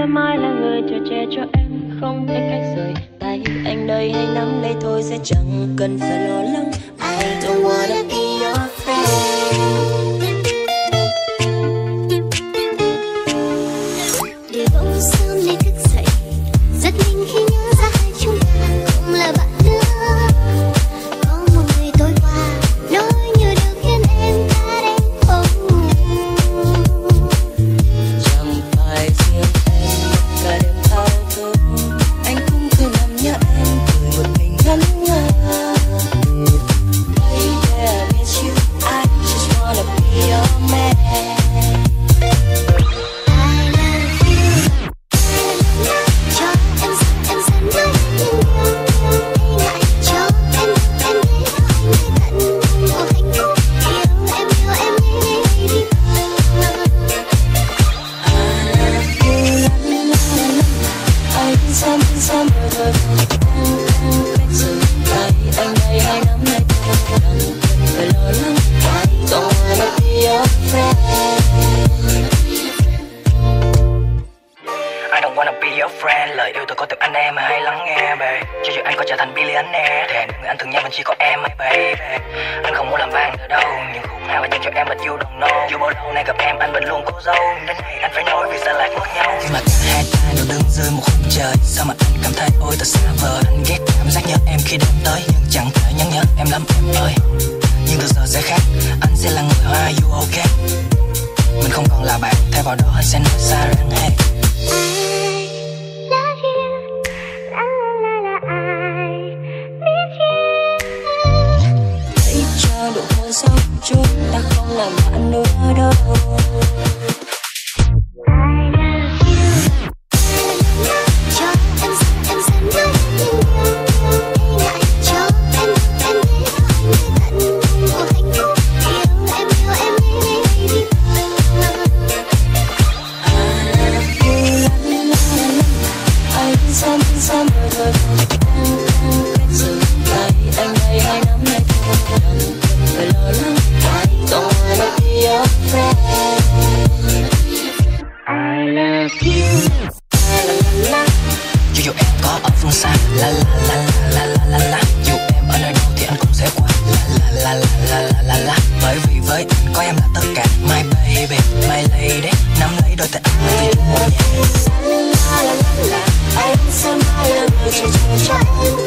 sẽ mãi là người chở che cho em không biết cách rời tay anh đây, hãy nắm lấy thôi sẽ chẳng cần phải lo lắng. I don't wanna be your friend. Để bỗng sớm nay thức dậy giật mình khi nhớ ra hai chúng ta không là bạn nữa. Có một người tối qua nói như được khiến em đã đánh không. Chẳng phải riêng em cả đêm thao thức, anh cũng thường nằm nhớ em cười một mình ngẩn ngơ. Baby, I miss you, I just wanna be your man. Lời yêu tôi có từ anh em mà hãy lắng nghe babe. Cho dù anh có trở thành billionaire thì người anh thương nhau vẫn chỉ có em hay baby. Anh không muốn làm vang ở đâu, nhưng khúc nào anh dành cho em but you don't know. Dù bao lâu nay gặp em anh vẫn luôn cố giấu, đến này anh phải nói vì sao lại mất nhau. Khi mà cả hai ta đều đứng dưới một khung trời, sao mà anh cảm thấy ôi thật xa vời. Anh ghét cảm giác nhớ em khi đêm tới, nhưng chẳng thể nhắn nhớ em lắm em ơi. Nhưng từ giờ sẽ khác, anh sẽ là người hoa you okay. Mình không còn là bạn, thay vào đó anh sẽ nói xa rằng hey. Độ hôn sau chúng ta không làm bạn nữa đâu. Dù dù em có ở phương xa, la la la la la la la. Dù em ở nơi đâu thì anh cũng sẽ qua, la la la la la la la. Bởi vì với anh có em là tất cả, my baby, my lady. Nắm lấy đôi tay anh vì chung một nhà. La la la la la, anh sẽ mãi là người chờ cho em.